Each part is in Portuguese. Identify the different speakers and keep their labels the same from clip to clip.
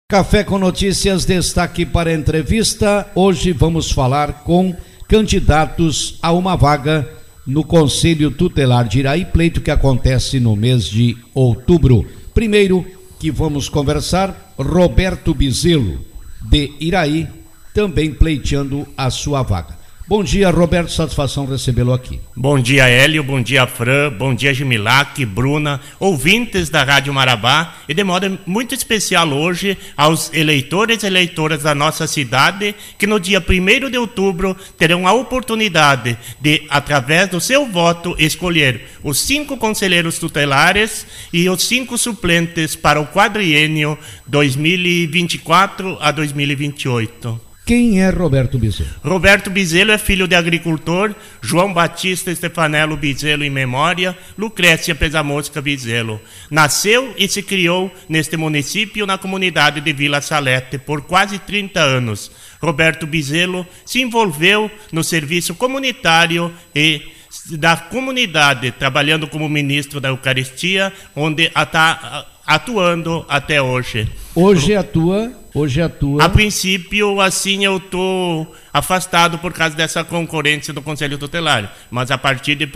Speaker 1: Café com Notícias, destaque para a entrevista. Hoje vamos falar com candidatos a uma vaga no Conselho Tutelar de Iraí, pleito que acontece no mês de outubro. Primeiro que vamos conversar, Roberto Bizelo, de Iraí, também pleiteando a sua vaga. Bom dia, Roberto, satisfação recebê-lo aqui.
Speaker 2: Bom dia, Hélio, bom dia, Fran, bom dia, Gimilac, Bruna, ouvintes da Rádio Marabá, e de modo muito especial hoje aos eleitores e eleitoras da nossa cidade, que no dia 1º de outubro terão a oportunidade de, através do seu voto, escolher os 5 conselheiros tutelares e os 5 suplentes para o quadriênio 2024 a 2028.
Speaker 1: Quem é Roberto Bizelo?
Speaker 2: Roberto Bizelo é filho de agricultor, João Batista Stefanello Bizelo em memória, Lucrécia Pesamosca Bizelo. Nasceu e se criou neste município, na comunidade de Vila Salete, por quase 30 anos. Roberto Bizelo se envolveu no serviço comunitário e da comunidade, trabalhando como ministro da Eucaristia, onde está atuando até hoje. Hoje atua. A princípio, assim, eu estou afastado por causa dessa concorrência do Conselho Tutelar. Mas a partir de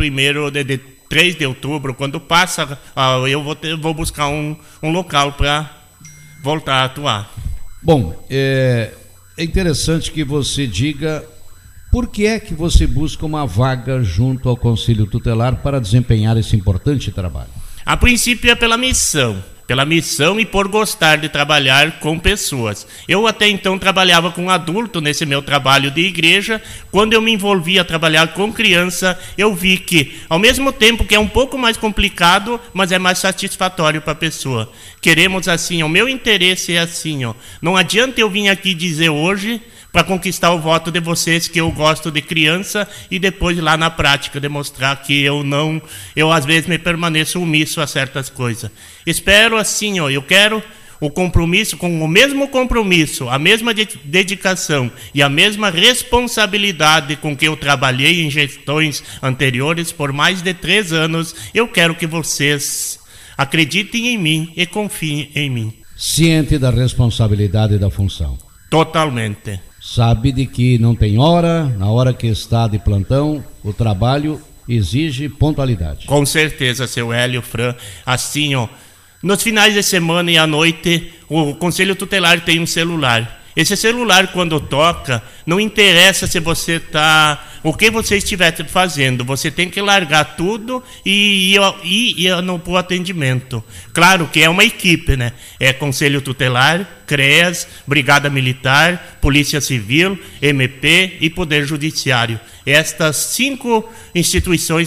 Speaker 2: 3 de outubro, quando passa, eu vou buscar um local para voltar a atuar.
Speaker 1: Bom, é interessante que você diga por que é que você busca uma vaga junto ao Conselho Tutelar para desempenhar esse importante trabalho.
Speaker 2: A princípio é pela missão e por gostar de trabalhar com pessoas. Eu até então trabalhava com adulto nesse meu trabalho de igreja. Quando eu me envolvi a trabalhar com criança, eu vi que, ao mesmo tempo que é um pouco mais complicado, mas é mais satisfatório para a pessoa. Queremos assim, o meu interesse é assim, não adianta eu vir aqui dizer hoje, para conquistar o voto de vocês, que eu gosto de criança, e depois lá na prática demonstrar que eu às vezes me permaneço omisso a certas coisas. Espero assim, eu quero o compromisso, com o mesmo compromisso, a mesma dedicação e a mesma responsabilidade com que eu trabalhei em gestões anteriores por mais de 3 anos, eu quero que vocês acreditem em mim e confiem em mim.
Speaker 1: Ciente da responsabilidade da função.
Speaker 2: Totalmente.
Speaker 1: Sabe de que não tem hora, na hora que está de plantão, o trabalho exige pontualidade.
Speaker 2: Com certeza, seu Hélio, Fran. Assim, nos finais de semana e à noite, o Conselho Tutelar tem um celular. Esse celular, quando toca, não interessa se você o que você estiver fazendo, você tem que largar tudo e ir pro atendimento. Claro que é uma equipe, né? É Conselho Tutelar, CREAS, Brigada Militar, Polícia Civil, MP e Poder Judiciário. Estas 5 instituições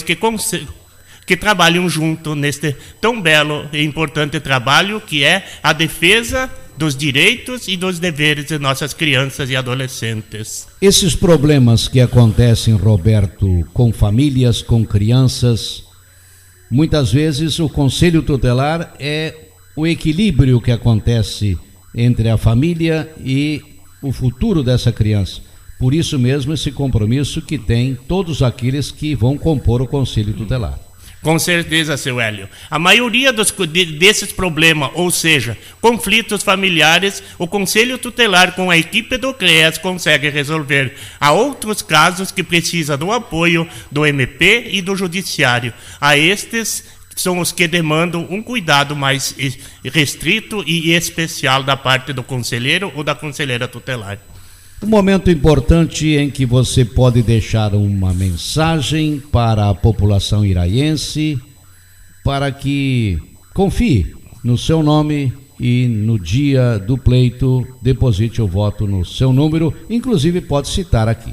Speaker 2: que trabalham junto neste tão belo e importante trabalho que é a defesa dos direitos e dos deveres de nossas crianças e adolescentes.
Speaker 1: Esses problemas que acontecem, Roberto, com famílias, com crianças, muitas vezes o Conselho Tutelar é o equilíbrio que acontece entre a família e o futuro dessa criança. Por isso mesmo esse compromisso que tem todos aqueles que vão compor o Conselho Tutelar.
Speaker 2: Com certeza, seu Hélio. A maioria desses problemas, ou seja, conflitos familiares, o Conselho Tutelar com a equipe do CREAS consegue resolver. Há outros casos que precisam do apoio do MP e do Judiciário. A estes são os que demandam um cuidado mais restrito e especial da parte do conselheiro ou da conselheira tutelar.
Speaker 1: Um momento importante em que você pode deixar uma mensagem para a população iraiense para que confie no seu nome e no dia do pleito deposite o voto no seu número, inclusive pode citar aqui.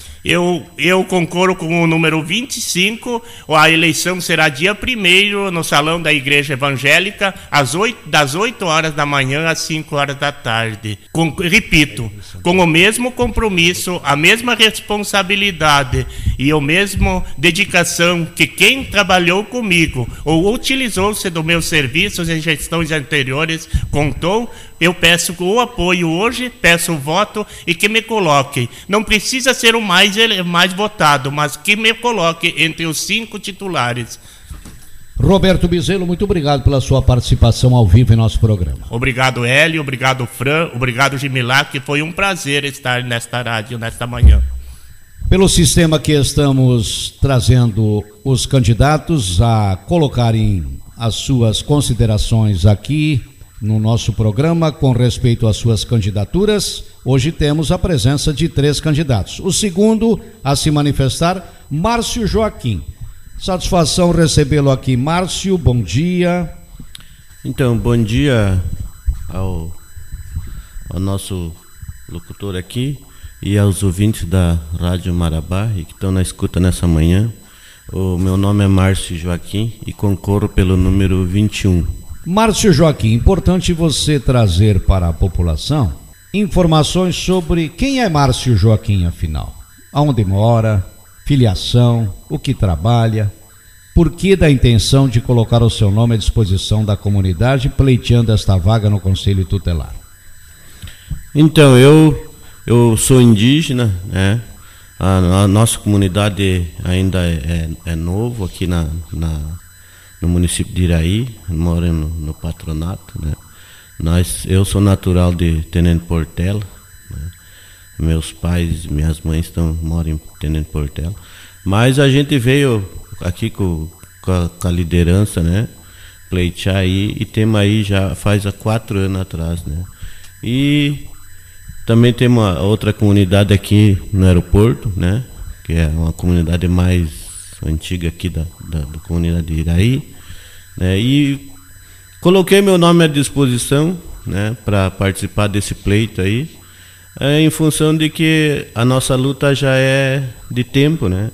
Speaker 2: Eu concordo com o número 25, a eleição será dia 1º no Salão da Igreja Evangélica, das 8 horas da manhã às 5 horas da tarde. Repito, com o mesmo compromisso, a mesma responsabilidade e a mesma dedicação que quem trabalhou comigo ou utilizou-se dos meus serviços em gestões anteriores contou. Eu peço o apoio hoje, peço o voto e que me coloquem. Não precisa ser o mais votado, mas que me coloque entre os 5 titulares.
Speaker 1: Roberto Bezerro, muito obrigado pela sua participação ao vivo em nosso programa.
Speaker 2: Obrigado, Hélio, obrigado, Fran, obrigado, Gimilac, que foi um prazer estar nesta rádio, nesta manhã.
Speaker 1: Pelo sistema que estamos trazendo os candidatos a colocarem as suas considerações aqui no nosso programa com respeito às suas candidaturas, hoje temos a presença de 3 candidatos. O segundo a se manifestar, Márcio Joaquim. Satisfação recebê-lo aqui, Márcio, bom dia.
Speaker 3: Então, bom dia ao nosso locutor aqui e aos ouvintes da Rádio Marabá e que estão na escuta nessa manhã. O meu nome é Márcio Joaquim e concorro pelo número 21.
Speaker 1: Márcio Joaquim, importante você trazer para a população informações sobre quem é Márcio Joaquim, afinal. Aonde mora, filiação, o que trabalha, por que da intenção de colocar o seu nome à disposição da comunidade pleiteando esta vaga no Conselho Tutelar.
Speaker 3: Então, eu sou indígena, né? A nossa comunidade ainda é novo aqui no município de Iraí, moro no patronato, né? Eu sou natural de Tenente Portela, né? Meus pais e minhas mães moram em Tenente Portela, mas a gente veio aqui com a liderança, né? Pleitear aí, e temos aí já faz há 4 anos atrás, né? E também tem uma outra comunidade aqui no aeroporto, né? Que é uma comunidade mais antiga aqui da comunidade de Iraí, né? E coloquei meu nome à disposição, né? Para participar desse pleito aí, em função de que a nossa luta já é de tempo, né?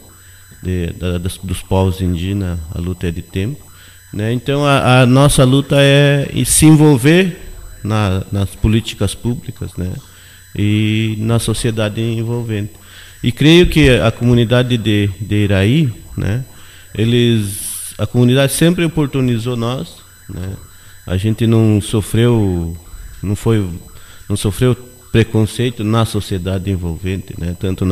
Speaker 3: Dos povos indígenas, a luta é de tempo, né? Então a nossa luta é se envolver nas políticas públicas, né? E na sociedade envolvente. E creio que a comunidade de Iraí, né? A comunidade sempre oportunizou nós, né? A gente não sofreu preconceito na sociedade envolvente, né? Tanto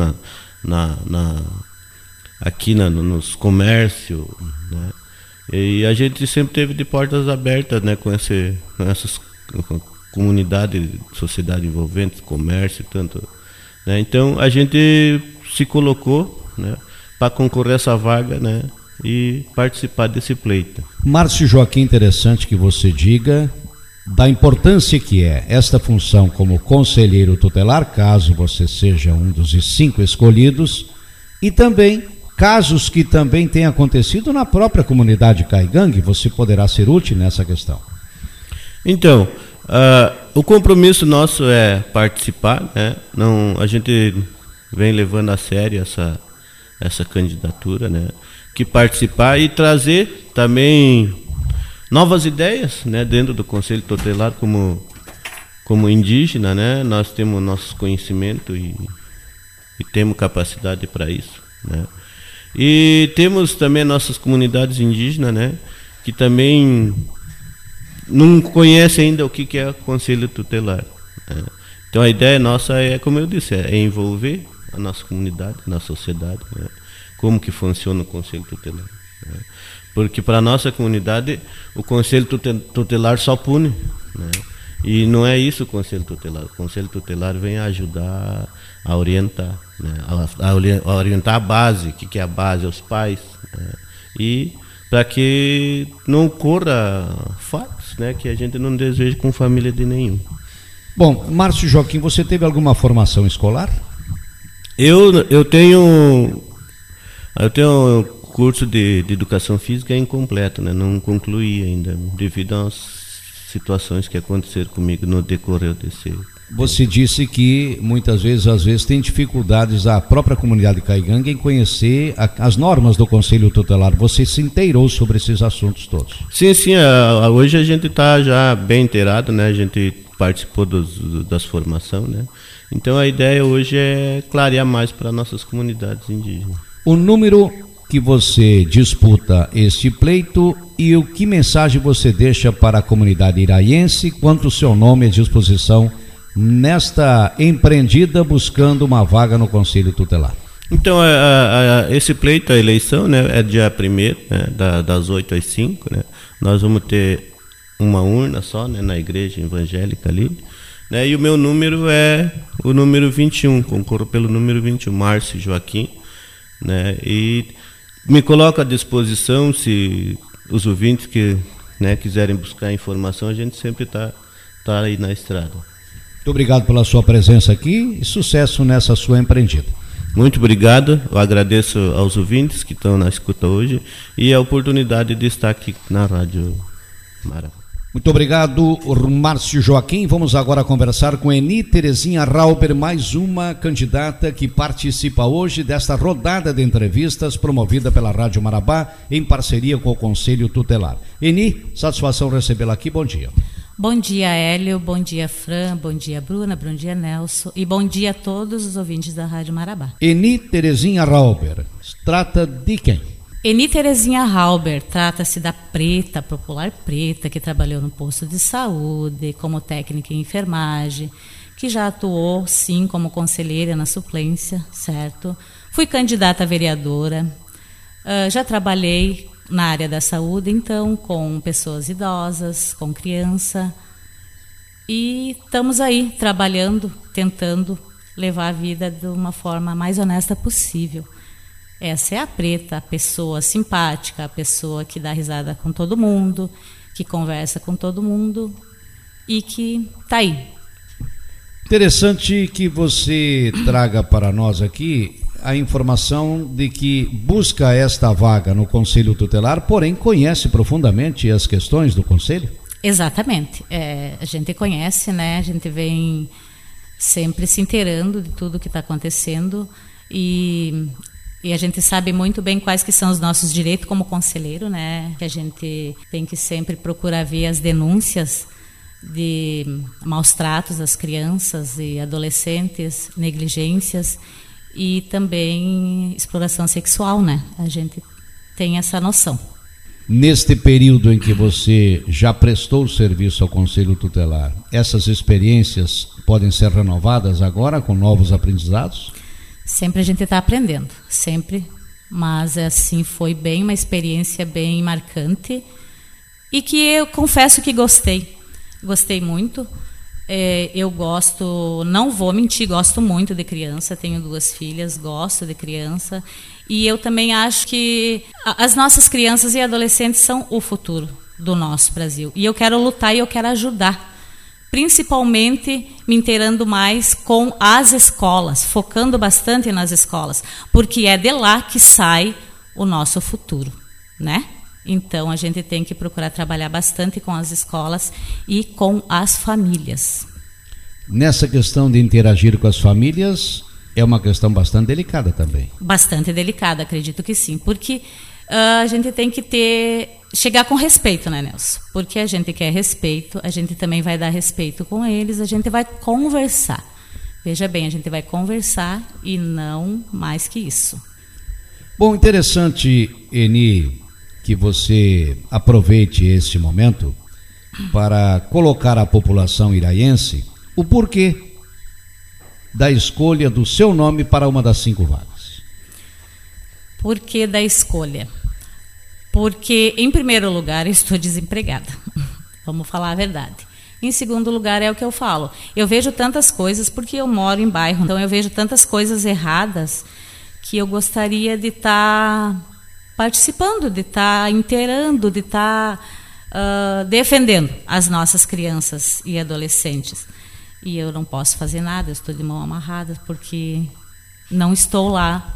Speaker 3: aqui nos comércios, né? E a gente sempre teve de portas abertas, né? Com essas comunidade, sociedade envolvente, comércio, tanto, né? Então a gente se colocou, né? Para concorrer a essa vaga, né? E participar desse pleito.
Speaker 1: Márcio Joaquim, interessante que você diga da importância que é esta função como conselheiro tutelar, caso você seja um dos 5 escolhidos, e também casos que também têm acontecido na própria comunidade Caigangue, você poderá ser útil nessa questão.
Speaker 3: Então, o compromisso nosso é participar, né? A gente vem levando a sério essa candidatura, né? Que participar e trazer também novas ideias, né? Dentro do Conselho Tutelar como indígena, né? Nós temos nossos conhecimentos e temos capacidade para isso, né? E temos também nossas comunidades indígenas, né? Que também não conhece ainda o que é Conselho Tutelar, né? Então a ideia nossa é, como eu disse, é envolver a nossa comunidade, na sociedade, né? Como que funciona o Conselho Tutelar, né? Porque para a nossa comunidade o Conselho Tutelar só pune, né? E não é isso o Conselho Tutelar. O Conselho Tutelar vem ajudar a orientar, né? a orientar a base, o que é a base, os pais, né? E para que não ocorra fatos, né, que a gente não deseja com família de nenhum.
Speaker 1: Bom, Márcio Joaquim, você teve alguma formação escolar?
Speaker 3: Eu tenho curso de educação física incompleto, né? Não concluí ainda, devido às situações que aconteceram comigo no decorrer desse.
Speaker 1: Você disse que muitas vezes, às vezes, tem dificuldades a própria comunidade Caigangue em conhecer as normas do Conselho Tutelar. Você se inteirou sobre esses assuntos todos?
Speaker 3: Sim. Hoje a gente está já bem inteirado, né? A gente participou das formações, né? Então a ideia hoje é clarear mais para nossas comunidades indígenas.
Speaker 1: O número que você disputa este pleito e o que mensagem você deixa para a comunidade iraiense quanto o seu nome à disposição nesta empreendida buscando uma vaga no Conselho Tutelar?
Speaker 3: Então, esse pleito, a eleição, né, é dia 1º, né, das 8 às 5, né? Nós vamos ter uma urna só, né, na igreja evangélica ali, né? E o meu número é o número 21, concorro pelo número 21, Márcio Joaquim, né? E me coloco à disposição, se os ouvintes que, né, quiserem buscar informação, a gente sempre tá aí na estrada.
Speaker 1: Muito obrigado pela sua presença aqui e sucesso nessa sua empreendida.
Speaker 3: Muito obrigado, eu agradeço aos ouvintes que estão na escuta hoje e a oportunidade de estar aqui na Rádio Marabá.
Speaker 1: Muito obrigado, Márcio Joaquim. Vamos agora conversar com Eni Terezinha Rauber, mais uma candidata que participa hoje desta rodada de entrevistas promovida pela Rádio Marabá em parceria com o Conselho Tutelar. Eni, satisfação recebê-la aqui, bom dia.
Speaker 4: Bom dia, Hélio, bom dia, Fran, bom dia, Bruna, bom dia, Nelson e bom dia a todos os ouvintes da Rádio Marabá.
Speaker 1: Eni Terezinha Rauber, trata de quem?
Speaker 4: Eni Terezinha Rauber, trata-se da preta, popular preta, que trabalhou no posto de saúde, como técnica em enfermagem, que já atuou, sim, como conselheira na suplência, certo? Fui candidata a vereadora, já trabalhei na área da saúde, então, com pessoas idosas, com criança, e estamos aí trabalhando, tentando levar a vida de uma forma mais honesta possível. Essa é a preta, a pessoa simpática, a pessoa que dá risada com todo mundo, que conversa com todo mundo e que está aí.
Speaker 1: Interessante que você traga para nós aqui a informação de que busca esta vaga no Conselho Tutelar, porém conhece profundamente as questões do Conselho?
Speaker 4: Exatamente. A gente conhece, né? A gente vem sempre se inteirando de tudo que está acontecendo e a gente sabe muito bem quais que são os nossos direitos como conselheiro, né? Que a gente tem que sempre procurar ver as denúncias de maus tratos às crianças e adolescentes, negligências e também exploração sexual, né? A gente tem essa noção.
Speaker 1: Neste período em que você já prestou serviço ao Conselho Tutelar, essas experiências podem ser renovadas agora com novos aprendizados?
Speaker 4: Sempre a gente está aprendendo, sempre, mas assim foi bem uma experiência bem marcante e que eu confesso que gostei muito. Eu gosto, não vou mentir, gosto muito de criança, tenho 2 filhas, gosto de criança e eu também acho que as nossas crianças e adolescentes são o futuro do nosso Brasil e eu quero lutar e eu quero ajudar. Principalmente me inteirando mais com as escolas, focando bastante nas escolas, porque é de lá que sai o nosso futuro, né? Então a gente tem que procurar trabalhar bastante com as escolas e com as famílias. Nessa questão de interagir com as famílias, é uma questão bastante delicada também. Bastante delicada, acredito que sim, porque a gente tem que chegar com respeito, né, Nelson? Porque a gente quer respeito, a gente também vai dar respeito com eles, a gente vai conversar. Veja bem, a gente vai conversar e não mais que isso. Bom, interessante, Eni, que você aproveite este momento para colocar à população iraiense o porquê da escolha do seu nome para uma das 5 vagas. Porquê da escolha? Porque, em primeiro lugar, eu estou desempregada. Vamos falar a verdade. Em segundo lugar, é o que eu falo. Eu vejo tantas coisas, porque eu moro em bairro, então eu vejo tantas coisas erradas que eu gostaria de estar participando, de estar inteirando, de estar defendendo as nossas crianças e adolescentes. E eu não posso fazer nada, eu estou de mão amarrada, porque não estou lá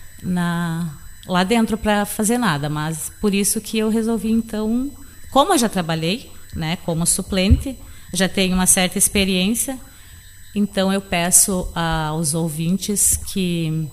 Speaker 4: dentro para fazer nada, mas por isso que eu resolvi, então, como eu já trabalhei, né, como suplente, já tenho uma certa experiência, então eu peço aos ouvintes que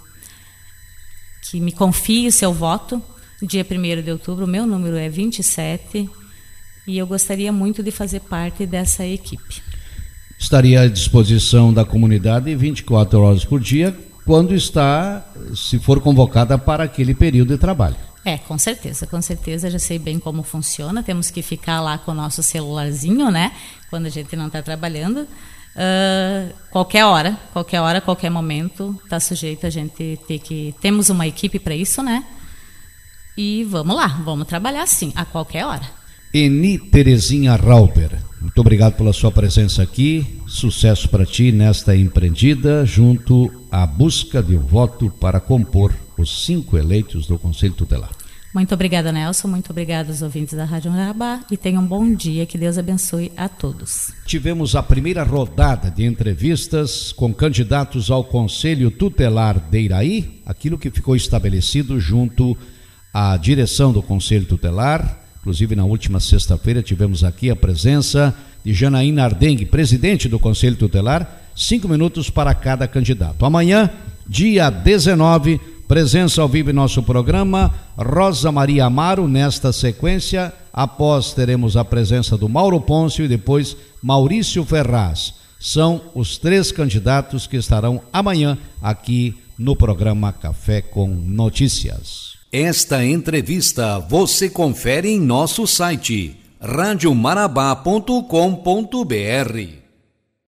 Speaker 4: me confiem o seu voto, dia 1º de outubro, o meu número é 27, e eu gostaria muito de fazer parte dessa equipe. Estaria à disposição da comunidade 24 horas por dia, quando se for convocada para aquele período de trabalho. Com certeza, já sei bem como funciona, temos que ficar lá com o nosso celularzinho, né, quando a gente não está trabalhando, Qualquer hora, qualquer momento, está sujeito a gente ter que... Temos uma equipe para isso, né? E vamos lá, vamos trabalhar sim, a qualquer hora.
Speaker 1: Eni Terezinha Rauber, muito obrigado pela sua presença aqui, sucesso para ti nesta empreendida, junto à busca de um voto para compor os 5 eleitos do Conselho Tutelar. Muito obrigada, Nelson, muito obrigada aos ouvintes da Rádio Marabá e tenham um bom dia, que Deus abençoe a todos. Tivemos a primeira rodada de entrevistas com candidatos ao Conselho Tutelar de Iraí, aquilo que ficou estabelecido junto à direção do Conselho Tutelar. Inclusive, na última sexta-feira, tivemos aqui a presença de Janaína Ardengue, presidente do Conselho Tutelar, 5 minutos para cada candidato. Amanhã, dia 19, presença ao vivo em nosso programa, Rosa Maria Amaro, nesta sequência. Após, teremos a presença do Mauro Pôncio e depois Maurício Ferraz. São os 3 candidatos que estarão amanhã aqui no programa Café com Notícias. Esta entrevista você confere em nosso site radiomarabá.com.br.